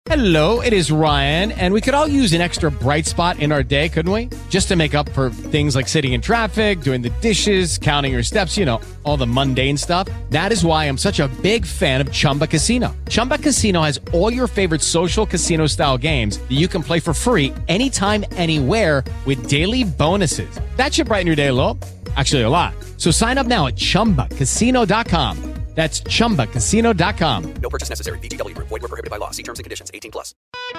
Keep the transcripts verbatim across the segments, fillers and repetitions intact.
Hello, it is Ryan, and we could all use an extra bright spot in our day, couldn't we? Just to make up for things like sitting in traffic, doing the dishes, counting your steps, you know, all the mundane stuff. That is why I'm such a big fan of Chumba Casino. Chumba Casino has all your favorite social casino-style games that you can play for free anytime, anywhere with daily bonuses. That should brighten your day a little. Actually, a lot. So sign up now at chumba casino dot com. That's chumba casino dot com. No purchase necessary. V G W Group. Void where prohibited by law. See terms and conditions. eighteen plus.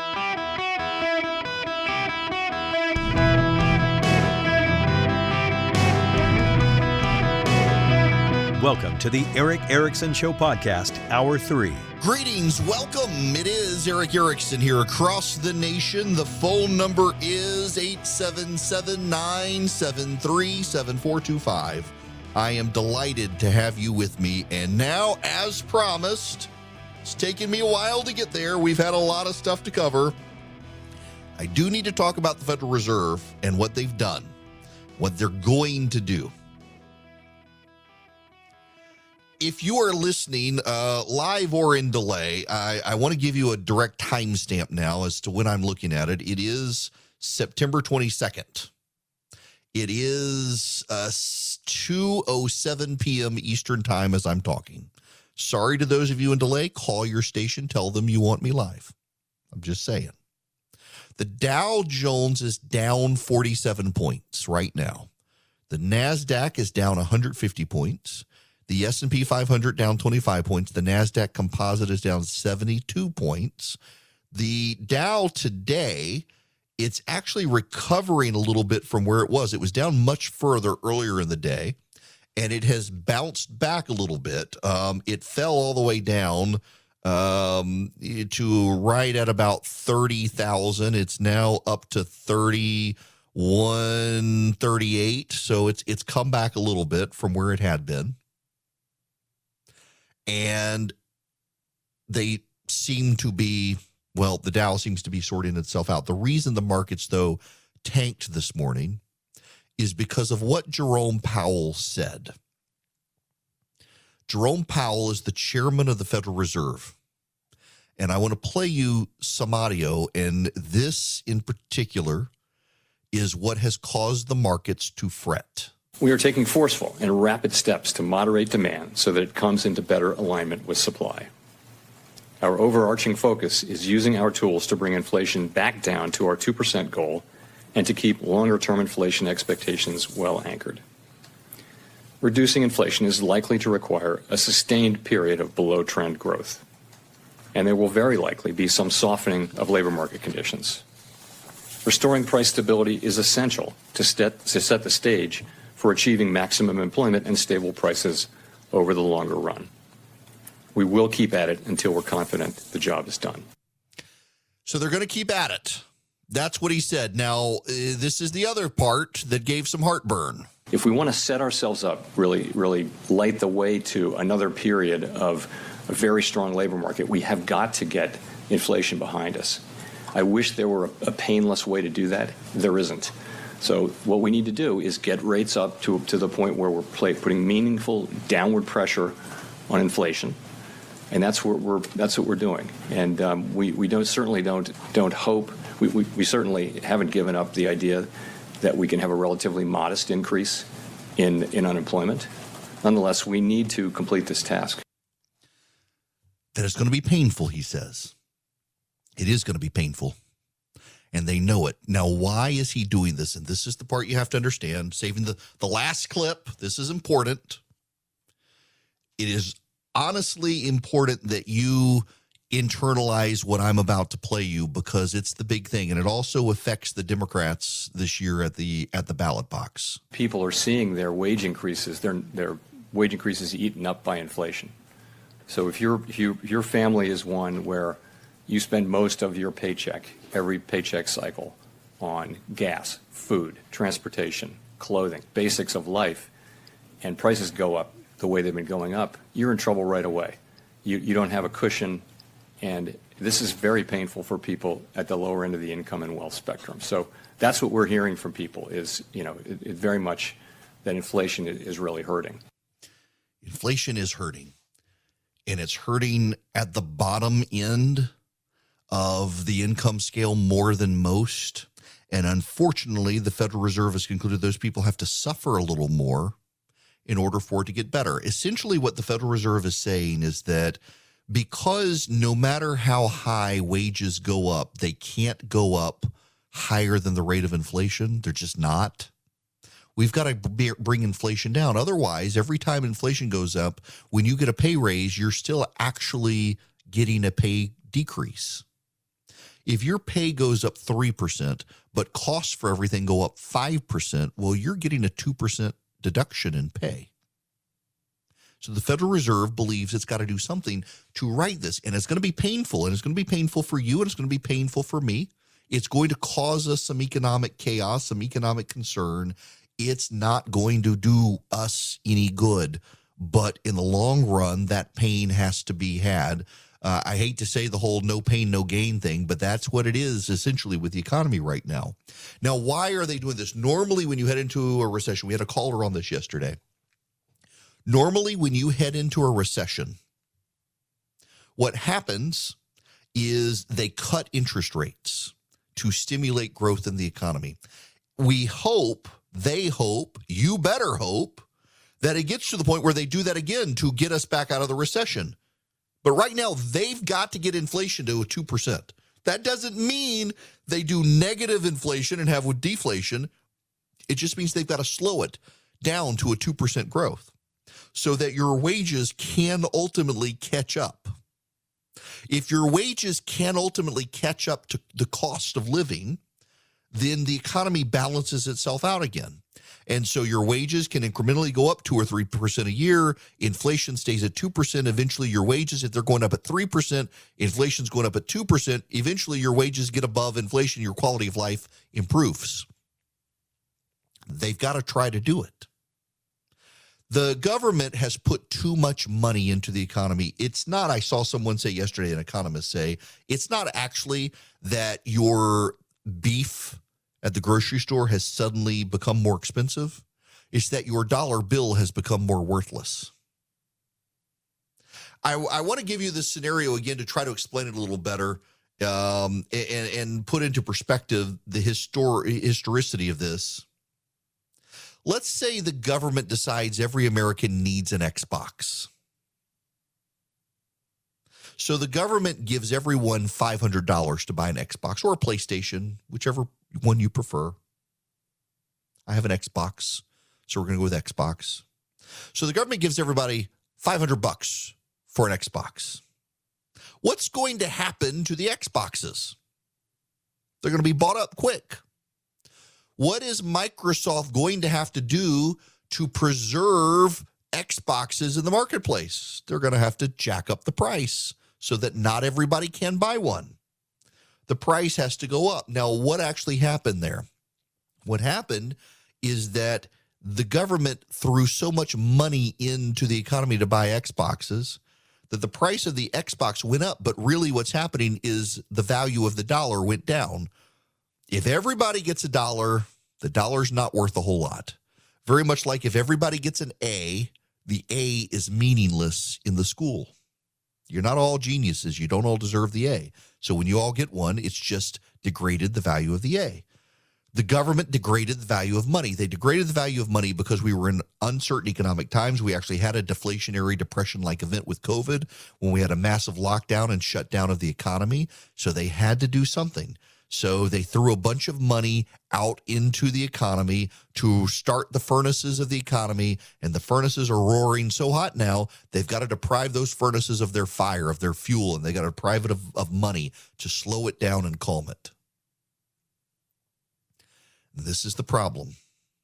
Welcome to the Erick Erickson Show podcast, Hour three. Greetings, welcome. It is Erick Erickson here across the nation. The phone number is eight seven seven, nine seven three, seven four two five. I am delighted to have you with me. And now, as promised, it's taken me a while to get there. We've had a lot of stuff to cover. I do need to talk about the Federal Reserve and what they've done, what they're going to do. If you are listening uh, live or in delay, I, I want to give you a direct timestamp now as to when I'm looking at it. It is September twenty-second. It is uh, two oh seven p.m. Eastern time as I'm talking. Sorry to those of you in delay. Call your station. Tell them you want me live. I'm just saying. The Dow Jones is down forty-seven points right now. The NASDAQ is down one hundred fifty points. The S and P five hundred down twenty-five points. The NASDAQ Composite is down seventy-two points. The Dow today, it's actually recovering a little bit from where it was. It was down much further earlier in the day, and it has bounced back a little bit. Um, it fell all the way down um, to right at about thirty thousand. It's now up to thirty-one thirty-eight, so it's it's come back a little bit from where it had been. And they seem to be, well, the Dow seems to be sorting itself out. The reason the markets, though, tanked this morning is because of what Jerome Powell said. Jerome Powell is the chairman of the Federal Reserve. And I want to play you some audio, and this in particular is what has caused the markets to fret. We are taking forceful and rapid steps to moderate demand so that it comes into better alignment with supply. Our overarching focus is using our tools to bring inflation back down to our two percent goal and to keep longer-term inflation expectations well anchored. Reducing inflation is likely to require a sustained period of below-trend growth, and there will very likely be some softening of labor market conditions. Restoring price stability is essential to set, to set the stage for achieving maximum employment and stable prices over the longer run. We will keep at it until we're confident the job is done. So they're going to keep at it. That's what he said. Now, uh, this is the other part that gave some heartburn. If we want to set ourselves up, really, really light the way to another period of a very strong labor market, we have got to get inflation behind us. I wish there were a, a painless way to do that. There isn't. So what we need to do is get rates up to, to the point where we're play, putting meaningful downward pressure on inflation. And that's what we're that's what we're doing, and um, we we don't certainly don't don't hope we, we we certainly haven't given up the idea that we can have a relatively modest increase in in unemployment. Nonetheless, we need to complete this task. That it's going to be painful, he says. It is going to be painful, and they know it. Now, why is he doing this? And this is the part you have to understand. Saving the the last clip. This is important. It is honestly important that you internalize what I'm about to play you, because it's the big thing, and it also affects the Democrats this year at the at the ballot box. People are seeing their wage increases, their their wage increases eaten up by inflation. So if your if you, your family is one where you spend most of your paycheck, every paycheck cycle, on gas, food, transportation, clothing, basics of life, and prices go up the way they've been going up, you're in trouble right away. You you don't have a cushion, and this is very painful for people at the lower end of the income and wealth spectrum. So that's what we're hearing from people is, you know, it, it very much that inflation is really hurting. Inflation is hurting, and it's hurting at the bottom end of the income scale more than most. And unfortunately, the Federal Reserve has concluded those people have to suffer a little more in order for it to get better. Essentially, what the Federal Reserve is saying is that because no matter how high wages go up, they can't go up higher than the rate of inflation. They're just not. We've got to b- bring inflation down. Otherwise, every time inflation goes up, when you get a pay raise, you're still actually getting a pay decrease. If your pay goes up three percent, but costs for everything go up five percent, well, you're getting a two percent deduction in pay. So the Federal Reserve believes it's got to do something to right this, and it's going to be painful, and it's going to be painful for you, and it's going to be painful for me. It's going to cause us some economic chaos, some economic concern. It's not going to do us any good, but in the long run, that pain has to be had. Uh, I hate to say the whole no pain, no gain thing, but that's what it is essentially with the economy right now. Now, why are they doing this? Normally, when you head into a recession, we had a caller on this yesterday. Normally, when you head into a recession, what happens is they cut interest rates to stimulate growth in the economy. We hope, they hope, you better hope, that it gets to the point where they do that again to get us back out of the recession. But right now, they've got to get inflation to a two percent. That doesn't mean they do negative inflation and have with deflation. It just means they've got to slow it down to a two percent growth so that your wages can ultimately catch up. If your wages can ultimately catch up to the cost of living, then the economy balances itself out again. And so your wages can incrementally go up two or three percent a year. Inflation stays at two percent. Eventually your wages, if they're going up at three percent, inflation's going up at two percent. Eventually your wages get above inflation. Your quality of life improves. They've got to try to do it. The government has put too much money into the economy. It's not, I saw someone say yesterday, an economist say, it's not actually that your beef at the grocery store has suddenly become more expensive. It's that your dollar bill has become more worthless. I, I want to give you this scenario again to try to explain it a little better um, and, and put into perspective the histor- historicity of this. Let's say the government decides every American needs an Xbox. So the government gives everyone five hundred dollars to buy an Xbox or a PlayStation, whichever one you prefer. I have an Xbox, so we're going to go with Xbox. So the government gives everybody five hundred bucks for an Xbox. What's going to happen to the Xboxes? They're going to be bought up quick. What is Microsoft going to have to do to preserve Xboxes in the marketplace? They're going to have to jack up the price so that not everybody can buy one. The price has to go up. Now, what actually happened there? What happened is that the government threw so much money into the economy to buy Xboxes that the price of the Xbox went up, but really what's happening is the value of the dollar went down. If everybody gets a dollar, the dollar's not worth a whole lot. Very much like if everybody gets an A, the A is meaningless in the school. You're not all geniuses. You don't all deserve the A. So when you all get one, it's just degraded the value of the A. The government degraded the value of money. They degraded the value of money because we were in uncertain economic times. We actually had a deflationary depression-like event with COVID when we had a massive lockdown and shutdown of the economy. So they had to do something. So they threw a bunch of money out into the economy to start the furnaces of the economy, and the furnaces are roaring so hot now, they've got to deprive those furnaces of their fire, of their fuel, and they got to deprive it of, of money to slow it down and calm it. This is the problem.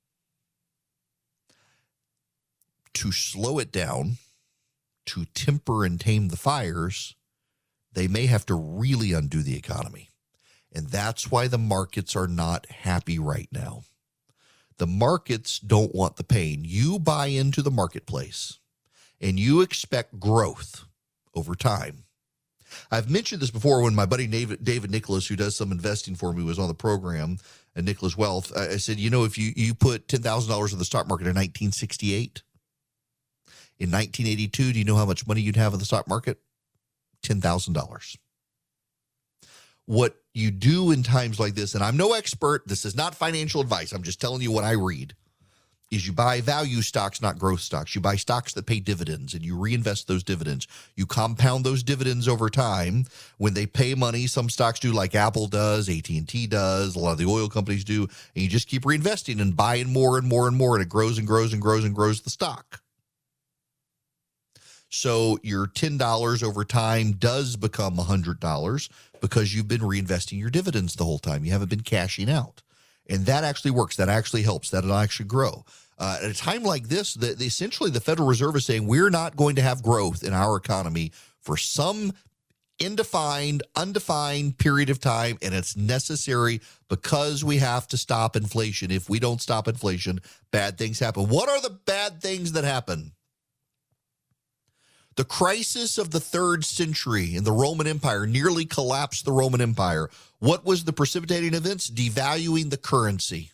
To slow it down, to temper and tame the fires, they may have to really undo the economy. And that's why the markets are not happy right now. The markets don't want the pain. You buy into the marketplace and you expect growth over time. I've mentioned this before when my buddy David, David Nicholas, who does some investing for me, was on the program, and Nicholas Wealth. I said, you know, if you, you put ten thousand dollars in the stock market in nineteen sixty-eight, in nineteen eighty-two, do you know how much money you'd have in the stock market? ten thousand dollars. what you do in times like this, and I'm no expert, this is not financial advice, I'm just telling you what I read, is you buy value stocks, not growth stocks. You buy stocks that pay dividends, and you reinvest those dividends. You compound those dividends over time. When they pay money, some stocks do, like Apple does, A T and T does, a lot of the oil companies do, and you just keep reinvesting and buying more and more and more, and it grows and grows and grows and grows the stock. So your ten dollars over time does become one hundred dollars because you've been reinvesting your dividends the whole time. You haven't been cashing out. And that actually works. That actually helps. That'll actually grow. Uh, at a time like this, the, the, essentially the Federal Reserve is saying we're not going to have growth in our economy for some indefined, undefined period of time, and it's necessary because we have to stop inflation. If we don't stop inflation, bad things happen. What are the bad things that happen? The crisis of the third century in the Roman Empire nearly collapsed the Roman Empire. What was the precipitating events? Devaluing the currency.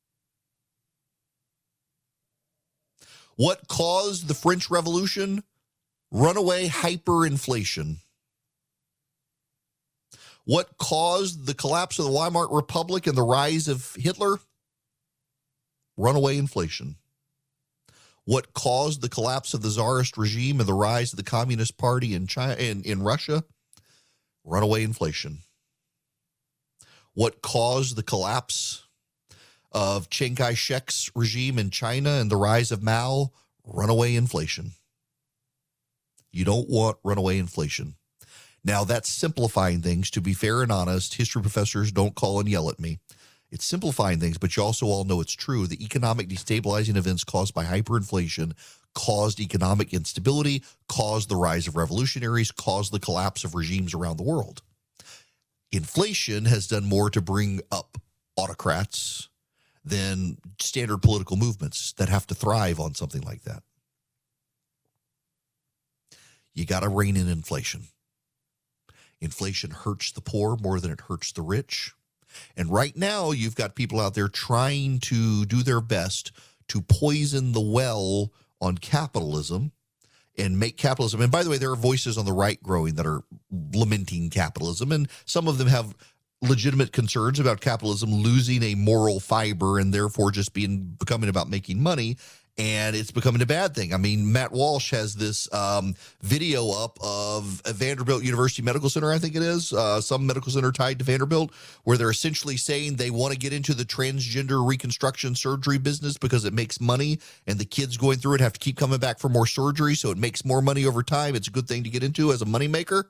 What caused the French Revolution? Runaway hyperinflation. What caused the collapse of the Weimar Republic and the rise of Hitler? Runaway inflation. What caused the collapse of the Tsarist regime and the rise of the Communist Party in China in, in Russia? Runaway inflation. What caused the collapse of Chiang Kai-shek's regime in China and the rise of Mao? Runaway inflation. You don't want runaway inflation. Now, that's simplifying things. To be fair and honest, history professors don't call and yell at me. It's simplifying things, but you also all know it's true. The economic destabilizing events caused by hyperinflation caused economic instability, caused the rise of revolutionaries, caused the collapse of regimes around the world. Inflation has done more to bring up autocrats than standard political movements that have to thrive on something like that. You got to rein in inflation. Inflation hurts the poor more than it hurts the rich. And right now, you've got people out there trying to do their best to poison the well on capitalism and make capitalism. And by the way, there are voices on the right growing that are lamenting capitalism, and some of them have legitimate concerns about capitalism losing a moral fiber and therefore just being becoming about making money. And it's becoming a bad thing. I mean, Matt Walsh has this um, video up of a Vanderbilt University Medical Center, I think it is, uh, some medical center tied to Vanderbilt, where they're essentially saying they want to get into the transgender reconstruction surgery business because it makes money, and the kids going through it have to keep coming back for more surgery, so it makes more money over time. It's a good thing to get into as a moneymaker.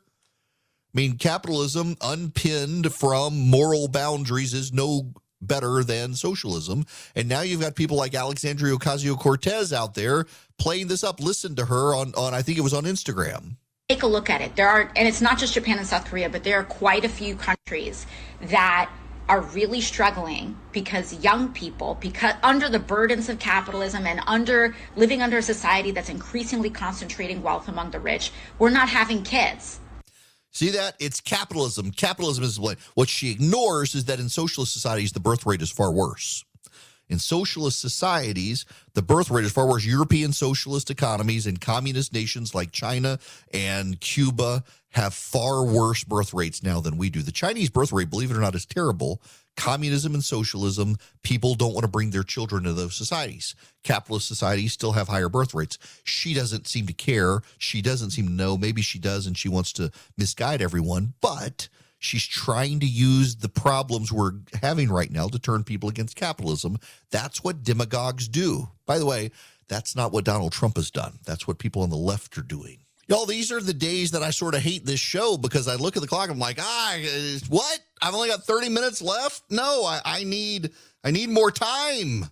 I mean, capitalism unpinned from moral boundaries is no better than socialism. And now you've got people like Alexandria Ocasio-Cortez out there playing this up. Listen to her on, on, I think it was on Instagram. Take a look at it. There are, and it's not just Japan and South Korea, but there are quite a few countries that are really struggling because young people, because under the burdens of capitalism and under living under a society that's increasingly concentrating wealth among the rich, we're not having kids. See that? It's capitalism. Capitalism is blame. What she ignores is that in socialist societies, the birth rate is far worse. In socialist societies, the birth rate is far worse. European socialist economies and communist nations like China and Cuba have far worse birth rates now than we do. The Chinese birth rate, believe it or not, is terrible. Communism and socialism, people don't want to bring their children to those societies. Capitalist societies still have higher birth rates. She doesn't seem to care. She doesn't seem to know. Maybe she does, and she wants to misguide everyone, but she's trying to use the problems we're having right now to turn people against capitalism. That's what demagogues do. By the way, that's not what Donald Trump has done. That's what people on the left are doing. Y'all, these are the days that I sort of hate this show because I look at the clock and I'm like, ah, what? I've only got thirty minutes left? No, I, I need I need more time.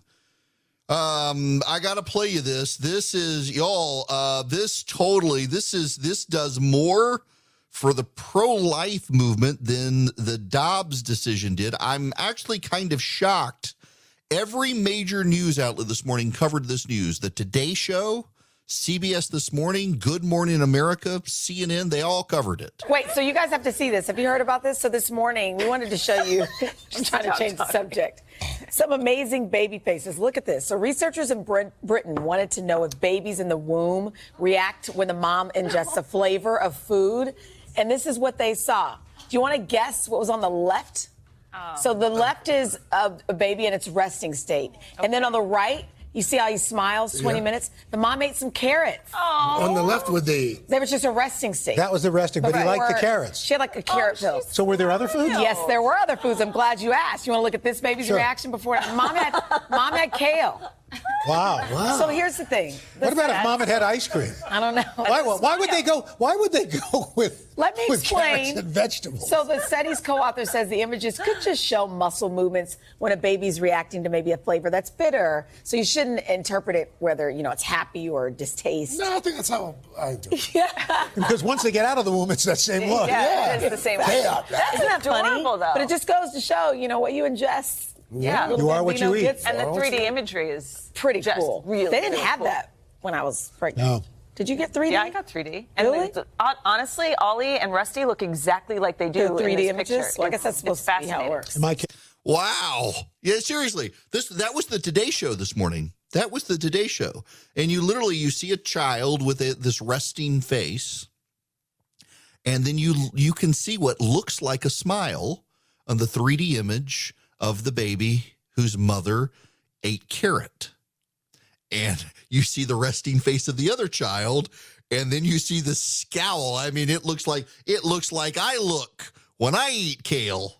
Um, I got to play you this. This is, y'all, uh, this totally, this is, this does more for the pro-life movement than the Dobbs decision did. I'm actually kind of shocked. Every major news outlet this morning covered this news. The Today Show, C B S This Morning, Good Morning America, C N N, they all covered it. Wait, so you guys have to see this. Have you heard about this? So this morning, we wanted to show you, I'm trying to change the subject, some amazing baby faces. Look at this. So researchers in Brit- Britain wanted to know if babies in the womb react when the mom ingests a flavor of food. And this is what they saw. you want to guess what was on the left? Oh. So the left is a, a baby in its resting state. Okay. And then on the right, you see how he smiles twenty yeah. minutes? The mom ate some carrots. Oh. On the left with the... They was just a resting state. That was the resting, but, but he liked the carrots. She had like a carrot oh, pill. So were there other foods? Yes, there were other foods. I'm glad you asked. You want to look at this baby's sure. reaction before... Mom had, mom had kale. Wow, wow. So here's the thing. The what about if mom had had ice cream? I don't know. Why, why would they go? Why would they go with? Let me with explain. And vegetables. So the study's co-author says the images could just show muscle movements when a baby's reacting to maybe a flavor that's bitter. So you shouldn't interpret it whether you know it's happy or distaste. No, I think that's how I do it. Yeah. Because once they get out of the womb, it's that same look. Yeah, yeah. It is the same. They are. Isn't that funny? Though. But it just goes to show, you know, what you ingest. Yeah, you are what you eat. And the three D imagery is pretty cool. Really they didn't really have cool. that when I was pregnant. No. Did you get three D? Yeah, I got three D. And really? The, honestly, Ollie and Rusty look exactly like they do the three D in this images. picture. Well, I guess that's supposed to be how it works. My wow. Yeah, seriously. This that was the Today Show this morning. That was the Today Show. And you literally, you see a child with a, this resting face, and then you you can see what looks like a smile on the three D image of the baby whose mother ate carrot. And you see the resting face of the other child, and then you see the scowl. I mean, it looks like it looks like I look when I eat kale.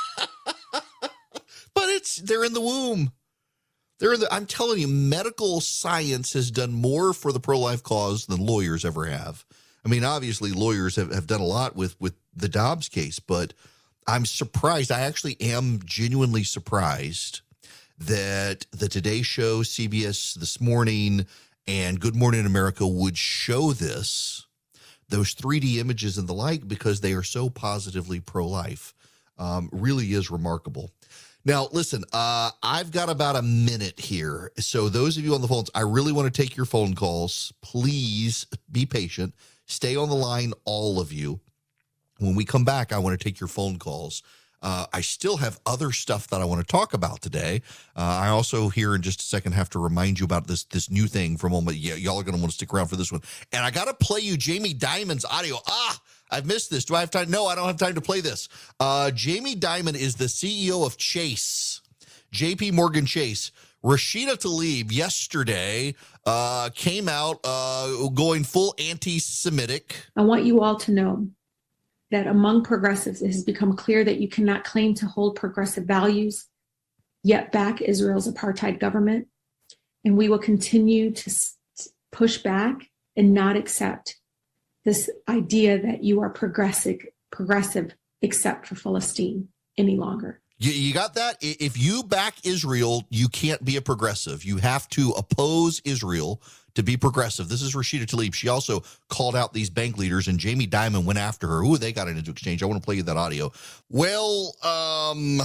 But it's they're in the womb. They're in the, I'm telling you, medical science has done more for the pro-life cause than lawyers ever have. I mean, obviously, lawyers have, have done a lot with, with the Dobbs case, but I'm surprised. I actually am genuinely surprised that the Today Show, C B S This Morning, and Good Morning America would show this, those three D images and the like, because they are so positively pro-life. Um, really is remarkable. Now, listen, uh, I've got about a minute here. So those of you on the phones, I really want to take your phone calls. Please be patient. Stay on the line, all of you. When we come back, I want to take your phone calls. Uh, I still have other stuff that I want to talk about today. Uh, I also here in just a second have to remind you about this this new thing from all my, yeah, y'all are going to want to stick around for this one. And I got to play you Jamie Dimon's audio. Ah, I've missed this. Do I have time? No, I don't have time to play this. Uh, Jamie Dimon is the C E O of Chase, J P Morgan Chase. Rashida Tlaib yesterday uh, came out uh, going full anti-Semitic. I want you all to know that among progressives, it has become clear that you cannot claim to hold progressive values, yet back Israel's apartheid government. And we will continue to push back and not accept this idea that you are progressive, progressive except for Palestine any longer. You, you got that? If you back Israel, you can't be a progressive. You have to oppose Israel to be progressive. This is Rashida Tlaib. She also called out these bank leaders, and Jamie Dimon went after her. Ooh, they got into exchange. I want to play you that audio. Well, um,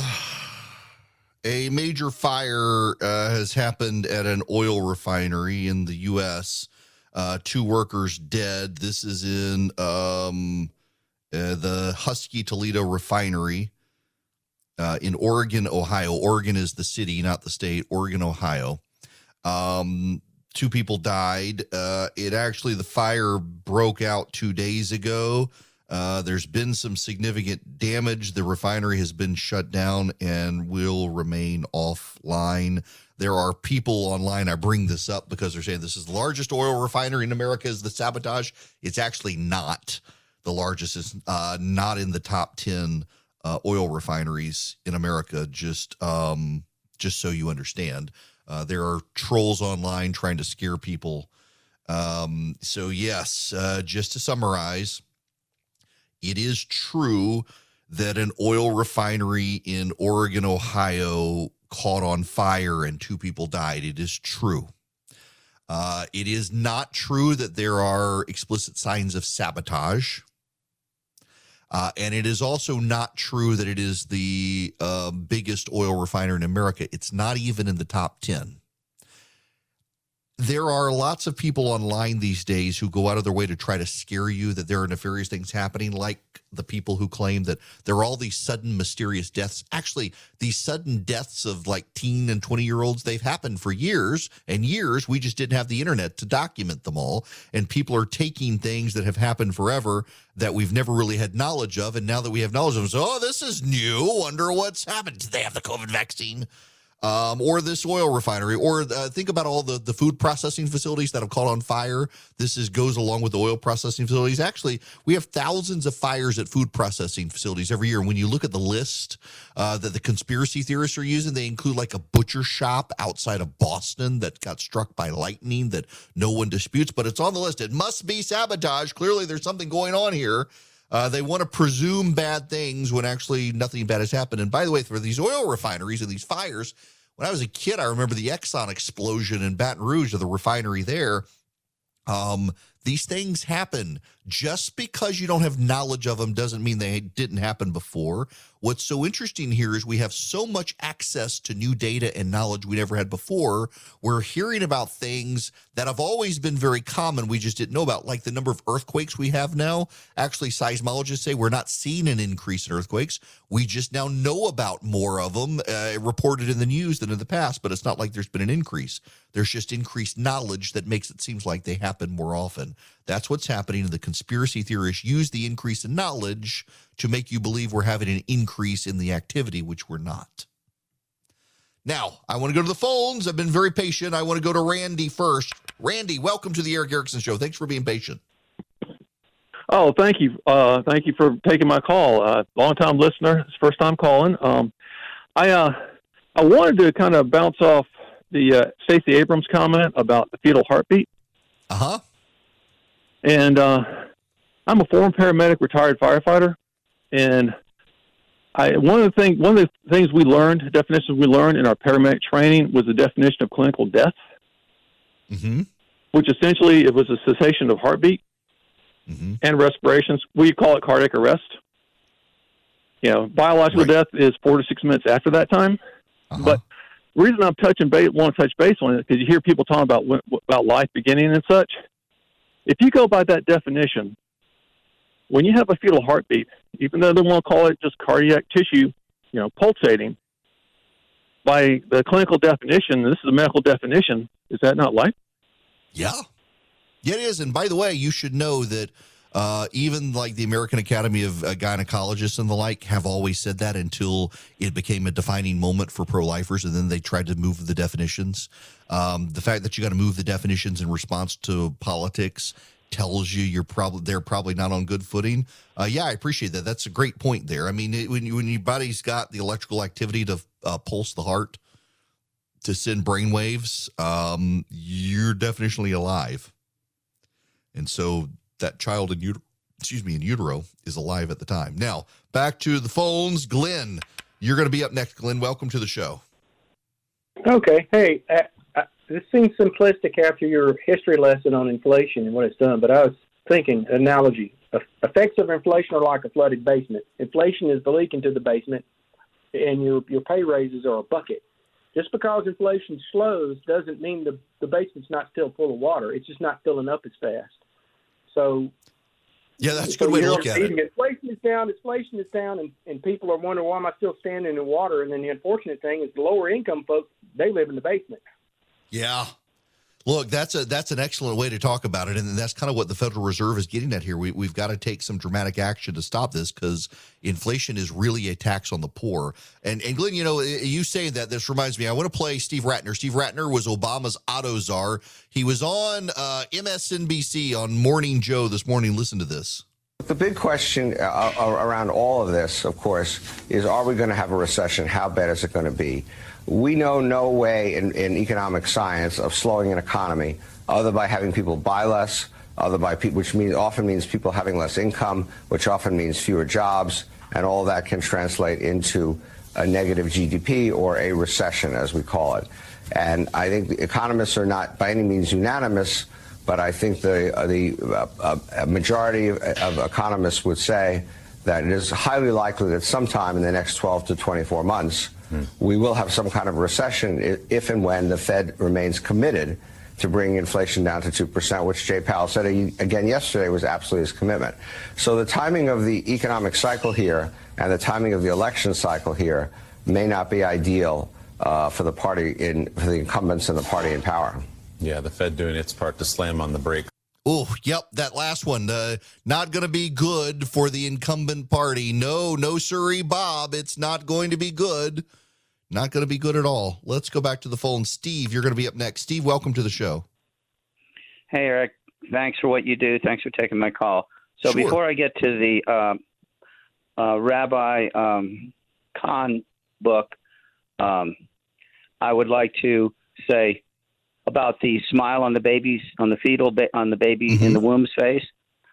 a major fire uh, has happened at an oil refinery in the U S Uh, two workers dead. This is in um, uh, the Husky Toledo refinery uh, in Oregon, Ohio. Oregon is the city, not the state. Oregon, Ohio. Um, two people died. Uh, it actually, the fire broke out two days ago. Uh, there's been some significant damage. The refinery has been shut down and will remain offline. There are people online. I bring this up because they're saying this is the largest oil refinery in America. Is the sabotage? It's actually not the largest. It's uh, not in the top ten uh, oil refineries in America. Just, um, just so you understand, uh, there are trolls online trying to scare people. Um, so yes, uh, just to summarize, it is true that an oil refinery in Oregon, Ohio caught on fire and two people died. It is true. Uh, it is not true that there are explicit signs of sabotage. Uh, and it is also not true that it is the uh, biggest oil refiner in America. It's not even in the top ten. there are lots of people online these days who go out of their way to try to scare you that there are nefarious things happening, like the people who claim that there are all these sudden mysterious deaths. Actually, these sudden deaths of like teen and twenty-year-olds, they've happened for years and years. We just didn't have the internet to document them all. And people are taking things that have happened forever that we've never really had knowledge of. And now that we have knowledge of them, so, oh, this is new. Wonder what's happened. Did they have the COVID vaccine? Um, or this oil refinery, or uh, think about all the, the food processing facilities that have caught on fire. This is goes along with the oil processing facilities. Actually, we have thousands of fires at food processing facilities every year. And when you look at the list uh, that the conspiracy theorists are using, they include like a butcher shop outside of Boston that got struck by lightning that no one disputes, but it's on the list. It must be sabotage. Clearly, there's something going on here. Uh, they want to presume bad things when actually nothing bad has happened. And by the way, for these oil refineries and these fires, when I was a kid, I remember the Exxon explosion in Baton Rouge of the refinery there. Um, these things happen. Just because you don't have knowledge of them doesn't mean they didn't happen before. What's so interesting here is we have so much access to new data and knowledge we never had before. We're hearing about things that have always been very common we just didn't know about, like the number of earthquakes we have now. Actually, seismologists say we're not seeing an increase in earthquakes. We just now know about more of them uh, reported in the news than in the past, but it's not like there's been an increase. There's just increased knowledge that makes it seem like they happen more often. That's what's happening. And the conspiracy theorists use the increase in knowledge to make you believe we're having an increase in the activity, which we're not. Now, I want to go to the phones. I've been very patient. I want to go to Randy first. Randy, welcome to the Erick Erickson Show. Thanks for being patient. Oh, thank you. Uh, thank you for taking my call. Uh, long-time listener. It's first time calling. Um, I uh, I wanted to kind of bounce off the uh, Stacey Abrams comment about the fetal heartbeat. Uh-huh. And uh, I'm a former paramedic, retired firefighter, and I one of the things one of the things we learned, definitions we learned in our paramedic training, was the definition of clinical death, mm-hmm. which essentially it was a cessation of heartbeat mm-hmm. and respirations. We call it cardiac arrest. You know, biological right. death is four to six minutes after that time. Uh-huh. But the reason I'm touching base, want to touch base on it, because you hear people talking about about life beginning and such. If you go by that definition, when you have a fetal heartbeat, even though they want to call it just cardiac tissue, you know, pulsating, by the clinical definition, this is a medical definition, is that not life? Yeah. Yeah, it is. And by the way, you should know that uh, even like the American Academy of uh, Gynecologists and the like have always said that until it became a defining moment for pro-lifers, and then they tried to move the definitions. Um, the fact that you got to move the definitions in response to politics tells you you're probably they're probably not on good footing. Uh, yeah, I appreciate that. That's a great point there. I mean, it, when you, when your body's got the electrical activity to uh, pulse the heart, to send brain waves, um, you're definitionally alive. And so that child in utero, excuse me, in utero is alive at the time. Now, back to the phones. Glenn, you're going to be up next. Glenn, welcome to the show. Okay. Hey, uh, uh, this seems simplistic after your history lesson on inflation and what it's done, but I was thinking, analogy. Effects of inflation are like a flooded basement. Inflation is the leak into the basement, and your, your pay raises are a bucket. Just because inflation slows doesn't mean the, the basement's not still full of water. It's just not filling up as fast. So, yeah, that's a so good way to look at it. Inflation is down, inflation is down, and, and people are wondering, why am I still standing in water? And then the unfortunate thing is the lower income folks, they live in the basement. Yeah. Look, that's a that's an excellent way to talk about it, and that's kind of what the Federal Reserve is getting at here. We, we've got to take some dramatic action to stop this, because inflation is really a tax on the poor. And, and Glenn, you know, you saying that, this reminds me, I want to play Steve Ratner. Steve Ratner was Obama's auto czar. He was on uh, M S N B C on Morning Joe this morning. Listen to this. The big question uh, around all of this, of course, is are we going to have a recession? How bad is it going to be? We know no way in, in economic science of slowing an economy other by having people buy less, other by people, which means often means people having less income, which often means fewer jobs, and all that can translate into a negative G D P or a recession, as we call it. And I think the economists are not by any means unanimous, but I think the uh, the uh, uh, majority of, of economists would say that it is highly likely that sometime in the next twelve to twenty-four months, we will have some kind of recession if and when the Fed remains committed to bring inflation down to two percent, which Jay Powell said again yesterday was absolutely his commitment. So the timing of the economic cycle here and the timing of the election cycle here may not be ideal uh, for the party in for the incumbents and the party in power. Yeah, the Fed doing its part to slam on the brake. Oh, yep, that last one. Uh, not going to be good for the incumbent party. No, no, sirree, Bob. It's not going to be good. Not going to be good at all. Let's go back to the phone. Steve, you're going to be up next. Steve, welcome to the show. Hey, Eric. Thanks for what you do. Thanks for taking my call. So Sure. before I get to the uh, uh, Rabbi um, Kahn book, um, I would like to say about the smile on the baby's, on the fetal, ba- on the baby mm-hmm. in the womb's face.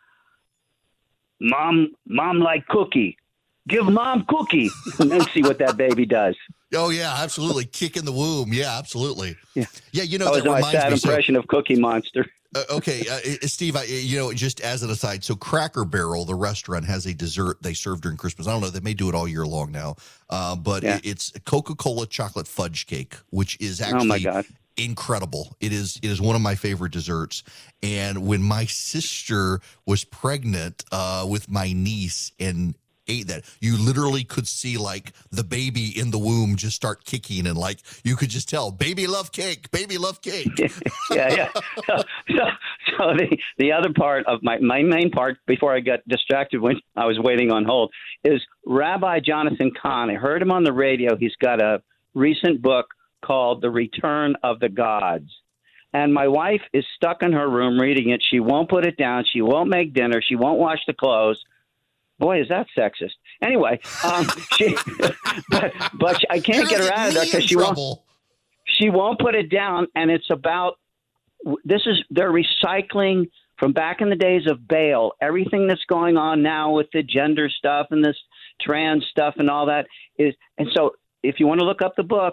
Mom, mom like cookie. Give mom cookie and then see what that baby does. Oh, yeah, absolutely. Kick in the womb. Yeah, absolutely. Yeah, yeah you know, that was that my reminds sad me. impression so, of Cookie Monster. uh, okay, uh, Steve, I, you know, just as an aside, so Cracker Barrel, the restaurant, has a dessert they serve during Christmas. I don't know, they may do it all year long now, uh, but Yeah. it, it's Coca-Cola chocolate fudge cake, which is actually Oh, my God. incredible. It is it is one of my favorite desserts. And when my sister was pregnant uh, with my niece and ate that, you literally could see like the baby in the womb just start kicking, and like you could just tell, baby love cake, baby love cake. yeah, yeah. So, so, so the, the other part of my, my main part before I got distracted when I was waiting on hold is Rabbi Jonathan Cahn. I heard him on the radio. He's got a recent book called The Return of the Gods. And my wife is stuck in her room reading it. She won't put it down. She won't make dinner. She won't wash the clothes. Boy, is that sexist. Anyway, um, she, but, but I can't get her out of there because she won't, she won't put it down. And it's about, this is, they're recycling from back in the days of Baal, everything that's going on now with the gender stuff and this trans stuff and all that is. And so if you want to look up the book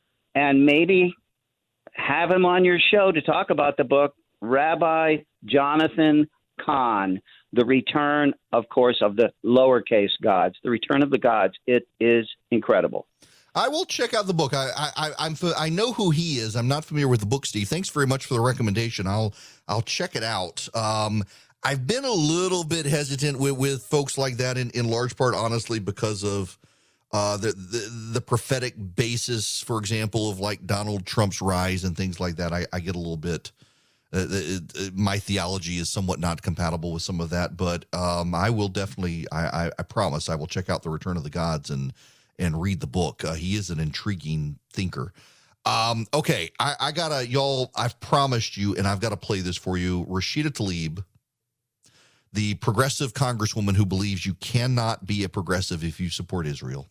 and maybe have him on your show to talk about the book, Rabbi Jonathan Cahn, The Return, of course, of the lowercase gods, The Return of the Gods. It is incredible. I will check out the book. I, I, I'm, I know who he is. I'm not familiar with the book, Steve. Thanks very much for the recommendation. I'll, I'll check it out. Um, I've been a little bit hesitant with, with folks like that in, in large part, honestly, because of uh, the, the, the prophetic basis, for example, of like Donald Trump's rise and things like that. I, I get a little bit, uh, the, uh, my theology is somewhat not compatible with some of that, but um, I will definitely, I, I, I promise I will check out The Return of the Gods and, and read the book. Uh, he is an intriguing thinker. Um, okay, I, I gotta, y'all, I've promised you, and I've got to play this for you. Rashida Tlaib, the progressive congresswoman who believes you cannot be a progressive if you support Israel.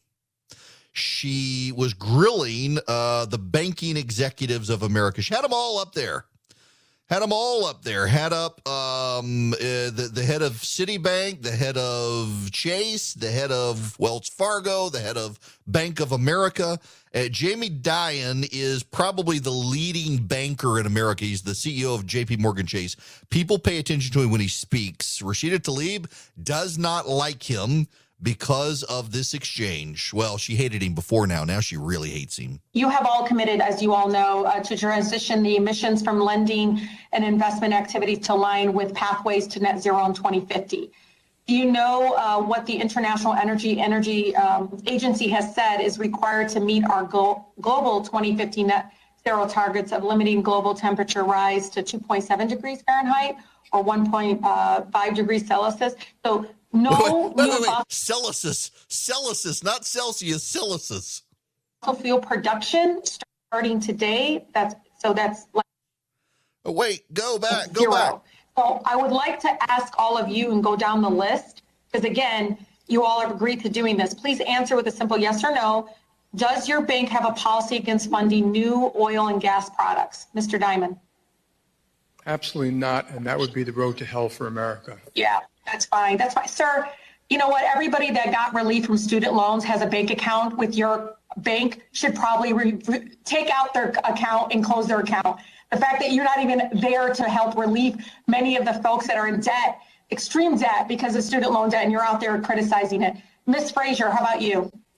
She was grilling uh, the banking executives of America. She had them all up there. Had them all up there. Had up um, uh, the, the head of Citibank, the head of Chase, the head of Wells Fargo, the head of Bank of America. Uh, Jamie Dimon is probably the leading banker in America. He's the C E O of J P Morgan Chase. People pay attention to him when he speaks. Rashida Tlaib does not like him because of this exchange. Well, she hated him before now. Now she really hates him. You have all committed, as you all know, uh, to transition the emissions from lending and investment activities to align with pathways to net zero in twenty fifty. Do you know uh, what the International Energy Energy um, Agency has said is required to meet our go- global twenty fifty net zero targets of limiting global temperature rise to two point seven degrees Fahrenheit or one point five degrees Celsius? So no wait, wait, new wait, wait. Celsius, Celsius, not Celsius, Celsius. fossil fuel production starting today. That's so that's like oh, wait, go back, go zero. back. So I would like to ask all of you and go down the list because again, you all have agreed to doing this. Please answer with a simple yes or no. Does your bank have a policy against funding new oil and gas products? Mister Dimon. Absolutely not, and that would be the road to hell for America. Yeah, that's fine. That's fine. Sir, you know what? Everybody that got relief from student loans has a bank account with your bank should probably re- take out their account and close their account. The fact that you're not even there to help relieve many of the folks that are in debt, extreme debt because of student loan debt, and you're out there criticizing it. Miz Frazier, how about you?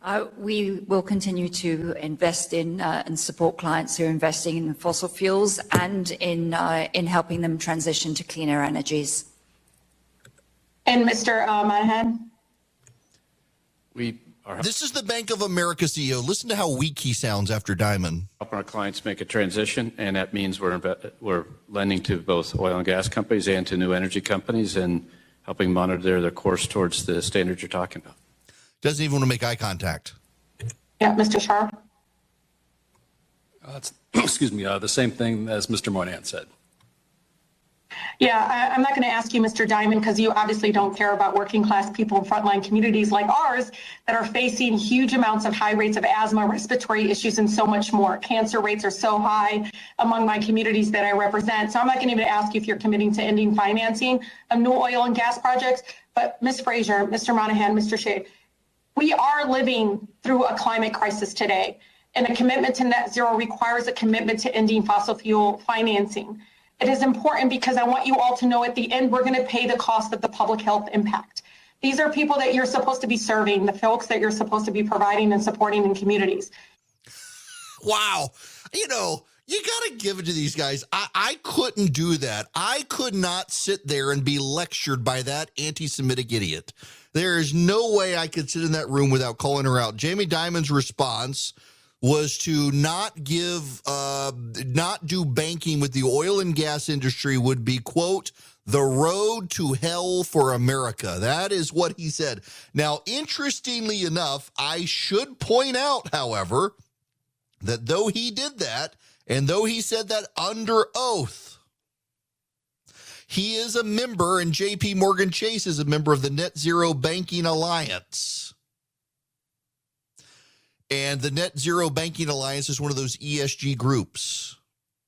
Uh, we will continue to invest in uh, and support clients who are investing in fossil fuels and in uh, in helping them transition to cleaner energies. And Mister Uh, Monahan? We are. This is the Bank of America C E O. Listen to how weak he sounds after Diamond. Helping our clients make a transition, and that means we're we're lending to both oil and gas companies and to new energy companies, and helping monitor their course towards the standards you're talking about. Doesn't even want to make eye contact. Yeah, Mister Sharp. Uh, it's, excuse me, uh, the same thing as Mister Moynihan said. Yeah, I, I'm not going to ask you, Mister Diamond, because you obviously don't care about working class people in frontline communities like ours that are facing huge amounts of high rates of asthma, respiratory issues, and so much more. Cancer rates are so high among my communities that I represent. So I'm not going to even ask you if you're committing to ending financing of new oil and gas projects. But Miz Fraser, Mister Monahan, Mister Shea, we are living through a climate crisis today, and a commitment to net zero requires a commitment to ending fossil fuel financing. It is important because I want you all to know at the end, we're going to pay the cost of the public health impact. These are people that you're supposed to be serving, the folks that you're supposed to be providing and supporting in communities. Wow. You know, you got to give it to these guys. I, I couldn't do that. I could not sit there and be lectured by that anti-Semitic idiot. There is no way I could sit in that room without calling her out. Jamie Dimon's response was to not give, uh, not do banking with the oil and gas industry would be, quote, the road to hell for America. That is what he said. Now, interestingly enough, I should point out, however, that though he did that, and though he said that under oath, he is a member, and J P Morgan Chase is a member of the Net Zero Banking Alliance. And the Net Zero Banking Alliance is one of those E S G groups.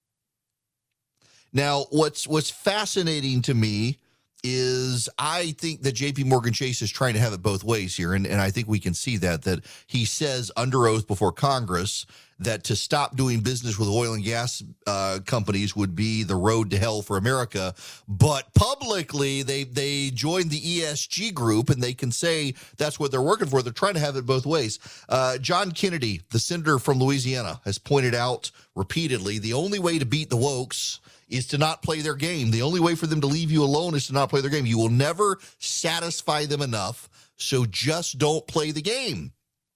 Now, what's what's fascinating to me is I think that J P Morgan Chase is trying to have it both ways here, and, and I think we can see that, that he says under oath before Congress that to stop doing business with oil and gas uh, companies would be the road to hell for America. But publicly, they they joined the E S G group, and they can say that's what they're working for. They're trying to have it both ways. Uh, John Kennedy, the senator from Louisiana, has pointed out repeatedly the only way to beat the wokes is to not play their game. The only way for them to leave you alone is to not play their game. You will never satisfy them enough, so just don't play the game.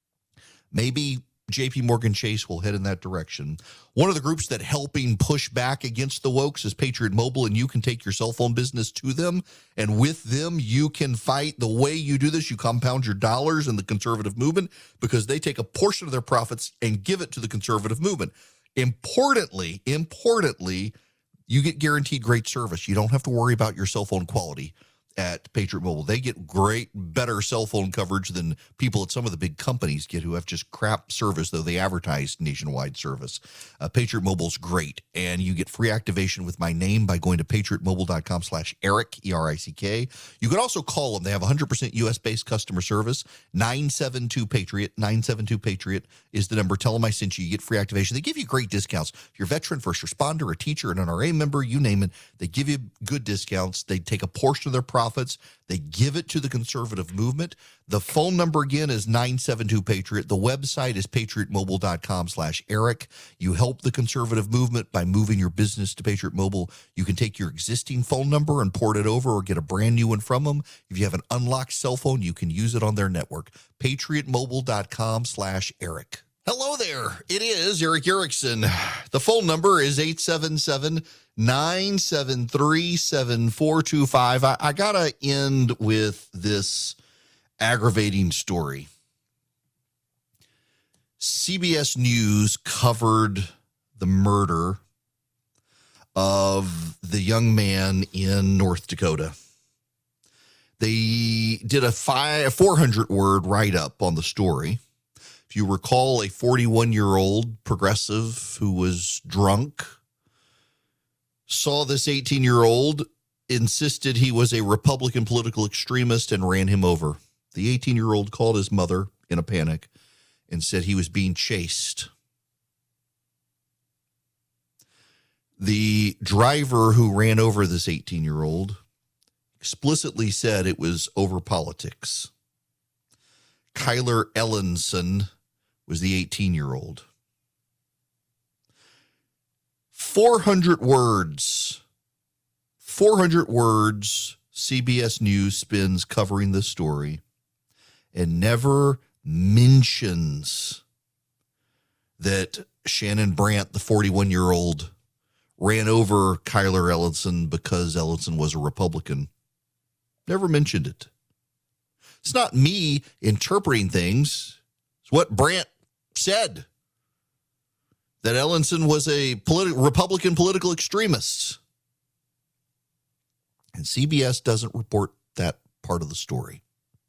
Maybe J P Morgan Chase will head in that direction. One of the groups that helping push back against the wokes is Patriot Mobile, and you can take your cell phone business to them, and with them, you can fight. The way you do this, you compound your dollars in the conservative movement because they take a portion of their profits and give it to the conservative movement. Importantly, importantly, you get guaranteed great service. You don't have to worry about your cell phone quality at Patriot Mobile. They get great, better cell phone coverage than people at some of the big companies get who have just crap service, though they advertise nationwide service. Uh, Patriot Mobile's great, and you get free activation with my name by going to patriotmobile.com slash Eric, E R I C K. You can also call them. They have one hundred percent U S-based customer service. nine seven two Patriot. nine seven two Patriot is the number. Tell them I sent you. You get free activation. They give you great discounts. If you're a veteran, first responder, a teacher, an N R A member, you name it, they give you good discounts. They take a portion of their profit. Profits. They give it to the conservative movement. The phone number again is nine seven two Patriot. The website is patriotmobile.com slash Eric. You help the conservative movement by moving your business to Patriot Mobile. You can take your existing phone number and port it over or get a brand new one from them. If you have an unlocked cell phone, you can use it on their network. patriotmobile.com slash Eric. Hello there. It is Eric Erickson. The phone number is eight seven seven, nine seven three, seven four two five. I, I got to end with this aggravating story. C B S News covered the murder of the young man in North Dakota. They did a five, four hundred word write-up on the story. If you recall, a forty-one-year-old progressive who was drunk saw this eighteen-year-old, insisted he was a Republican political extremist, and ran him over. The eighteen-year-old called his mother in a panic and said he was being chased. The driver who ran over this eighteen-year-old explicitly said it was over politics. Kyler Ellenson was the eighteen-year-old. four hundred words. four hundred words C B S News spends covering this story and never mentions that Shannon Brandt, the forty-one-year-old, ran over Kyler Ellenson because Ellenson was a Republican. Never mentioned it. It's not me interpreting things. It's what Brandt said, that Ellenson was a politi- Republican political extremist. And C B S doesn't report that part of the story.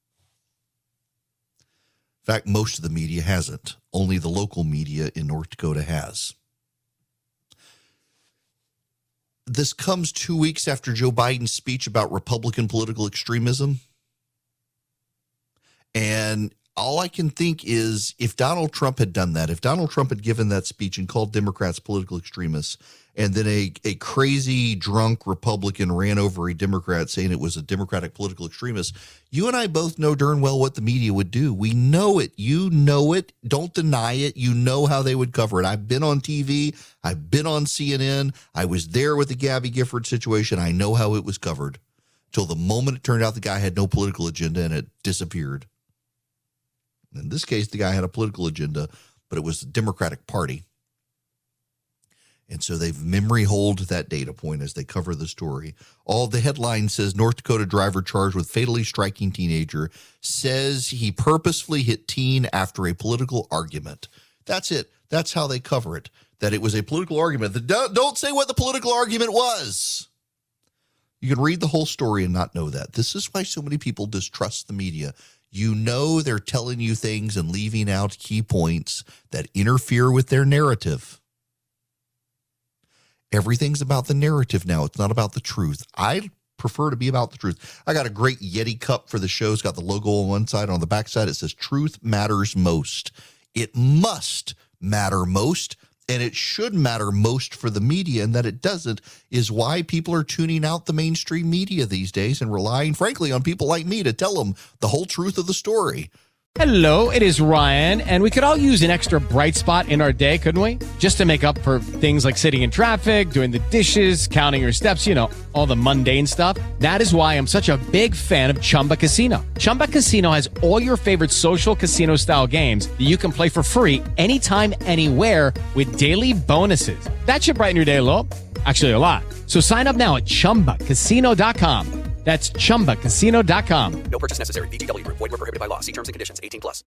In fact, most of the media hasn't. Only the local media in North Dakota has. This comes two weeks after Joe Biden's speech about Republican political extremism. And all I can think is if Donald Trump had done that, if Donald Trump had given that speech and called Democrats political extremists, and then a, a crazy drunk Republican ran over a Democrat saying it was a Democratic political extremist, you and I both know darn well what the media would do. We know it. You know it. Don't deny it. You know how they would cover it. I've been on T V. I've been on C N N. I was there with the Gabby Gifford situation. I know how it was covered till the moment it turned out the guy had no political agenda and it disappeared. In this case, the guy had a political agenda, but it was the Democratic Party. And so they've memory holed that data point as they cover the story. All the headline says North Dakota driver charged with fatally striking teenager says he purposefully hit teen after a political argument. That's it. That's how they cover it, that it was a political argument. Don't, don't say what the political argument was. You can read the whole story and not know that. This is why so many people distrust the media. You know they're telling you things and leaving out key points that interfere with their narrative. Everything's about the narrative now. It's not about the truth. I prefer to be about the truth. I got a great Yeti cup for the show. It's got the logo on one side. On the back side, it says truth matters most. It must matter most, and it should matter most for the media, and that it doesn't is why people are tuning out the mainstream media these days and relying, frankly, on people like me to tell them the whole truth of the story. Hello, it is Ryan, and we could all use an extra bright spot in our day, couldn't we? Just to make up for things like sitting in traffic, doing the dishes, counting your steps, you know, all the mundane stuff. That is why I'm such a big fan of Chumba Casino. Chumba Casino has all your favorite social casino-style games that you can play for free anytime, anywhere with daily bonuses. That should brighten your day a little. Actually, a lot. So sign up now at chumba casino dot com. That's chumba casino dot com. No purchase necessary. V G W Group. Void where prohibited by law. See terms and conditions. eighteen plus.